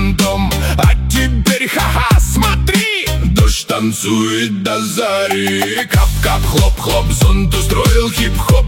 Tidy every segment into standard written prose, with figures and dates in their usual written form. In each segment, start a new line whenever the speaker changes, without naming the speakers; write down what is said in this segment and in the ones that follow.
фантом. А теперь ха-ха, смотри, дождь танцует до зари. Кап-кап, хлоп-хлоп, зонт устроил хип-хоп.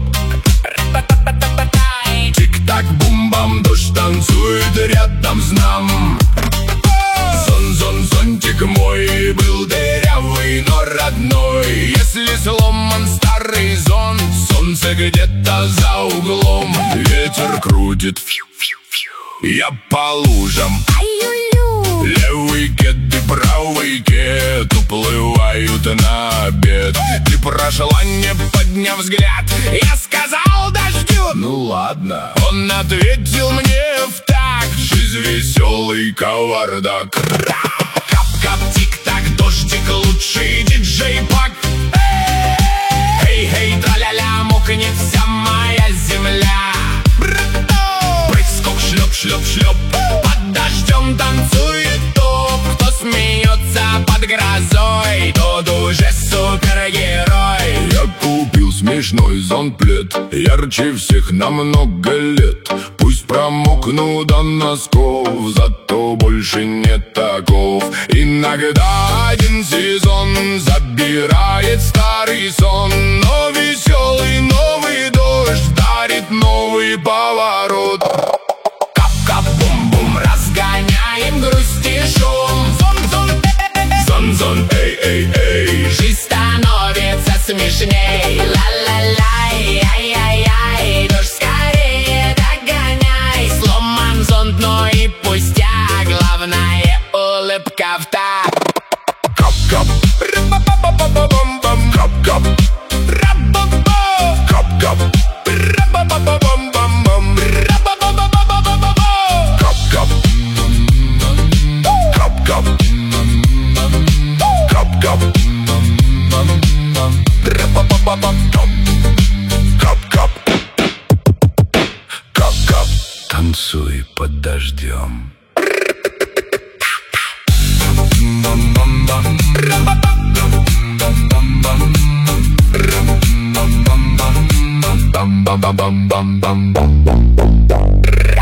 Тик-так, бум-бам, дождь танцует рядом с нам. Зон-зон, зонтик мой был дырявый, но родной. Если сломан старый зонт, солнце где-то за углом. Ветер крутит, я по лужам. Левый кед и правый кед уплывают на обед. Ты прошла, не подняв взгляд. Я сказал дождю, ну ладно. Он ответил мне в такт: жизнь веселый кавардак. Кап-кап, тик-так, дождик, лучший диджей-пак. Эй-эй, тра-ля-ля, мокнет вся моя земля. Прыг-скок, шлеп-шлеп-шлеп, под дождем танцует топ. Кто смеется под грозой, тот уже супергерой. Я купил смешной зонт-плед, ярче всех на много лет. Пусть промокну до носков, зато больше не таков. Иногда один сезон забирает старый сон, но веселый новый дождь дарит новый поворот. Кап-кап-бум-бум, разгоняем грусть и шум. Зон-зон, эй-эй-эй, жизнь становится смешней. Ла-ла-лай, ай-яй-яй, дождь скорее догоняй. Сломан зонт, но и пустяк, главное улыбка в такт. Кап-кап, ра-ба-ба-ба-ба-бам-бам. Кап-кап, ра-ба-ба. Кап-кап, ра-ба-ба-ба-бам-бам-бам. Ра-ба-ба-ба-ба-ба-ба. Кап-кап, кап-кап, кап-кап, ра-ба-ба-ба-бам. Кап-кап, кап-кап, танцуй под дождем. Бам-бам-бам-бам-бам-бам.